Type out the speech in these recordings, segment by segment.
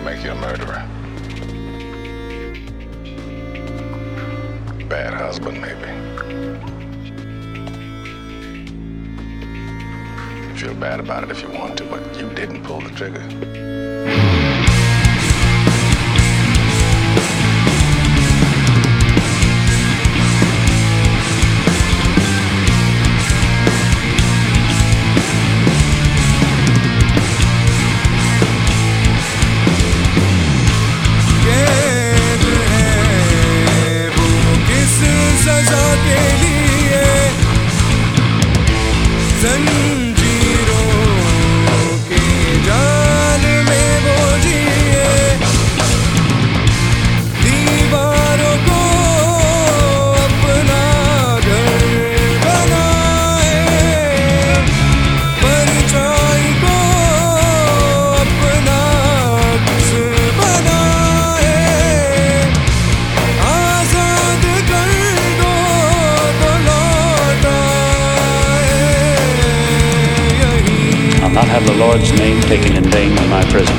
make you a murderer. Bad husband, maybe. Feel bad about it if you want to, but you didn't pull the trigger. Not have the Lord's name taken in vain in my prison.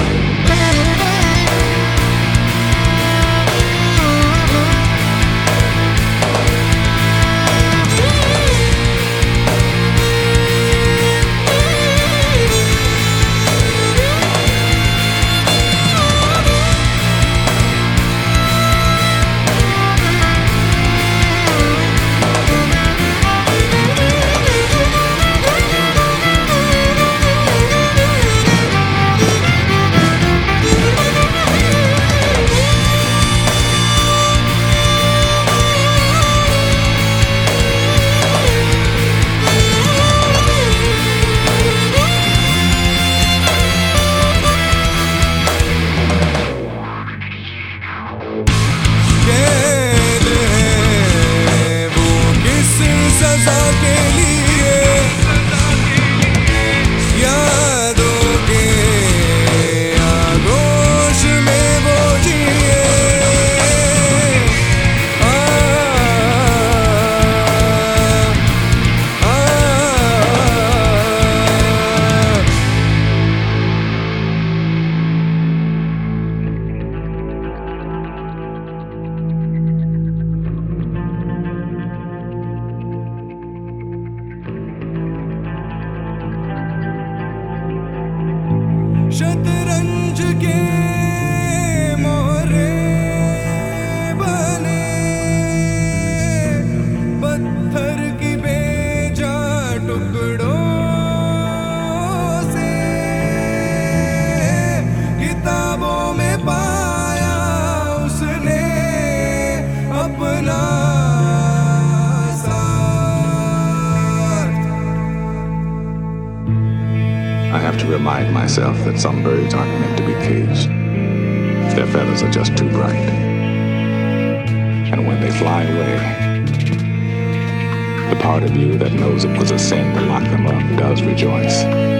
शतरंज के मोहरे बने पत्थर की बेजा टुकड़ों से किताबों में पाया उसने अपना I have to remind myself that some birds aren't meant to be caged. Their feathers are just too bright. And when they fly away, the part of you that knows it was a sin to lock them up does rejoice.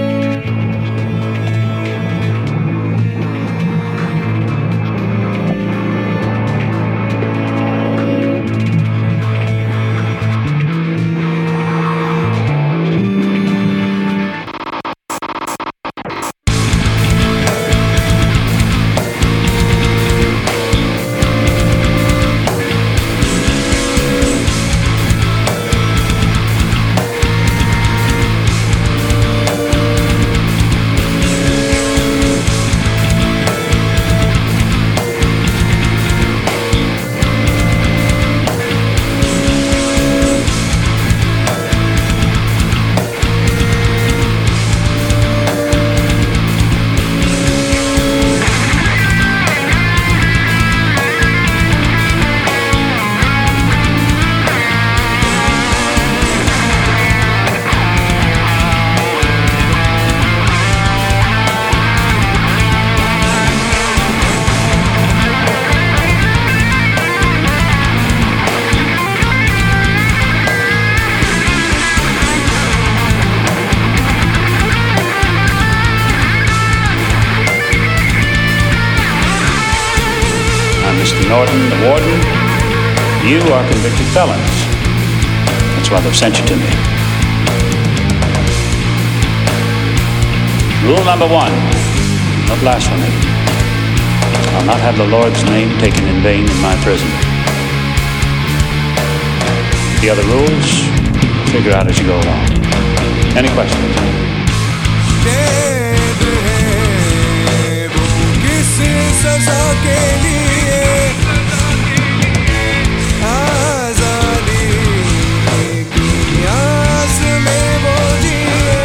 Mr. Norton, the warden, you are convicted felons. That's why they've sent you to me. Rule number 1, no blasphemy. I'll not have the Lord's name taken in vain in my prison. The other rules, figure out as you go along. Any questions? कैद है वो किस सजा के लिए, आजादी की आस में वो जिए।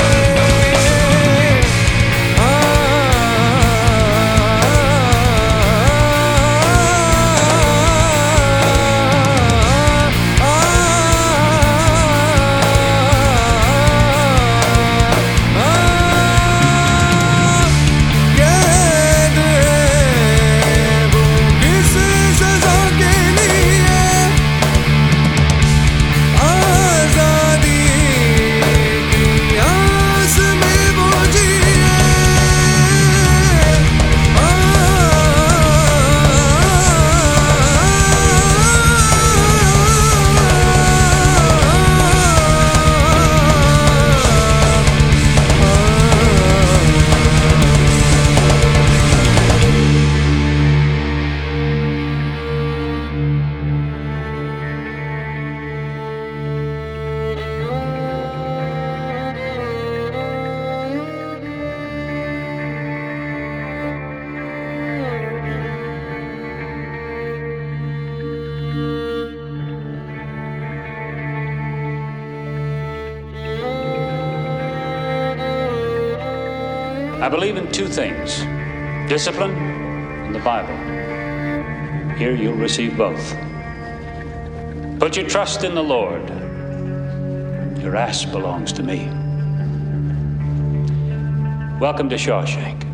I believe in two things, discipline and the Bible. Here you'll receive both. Put your trust in the Lord. Your ass belongs to me. Welcome to Shawshank.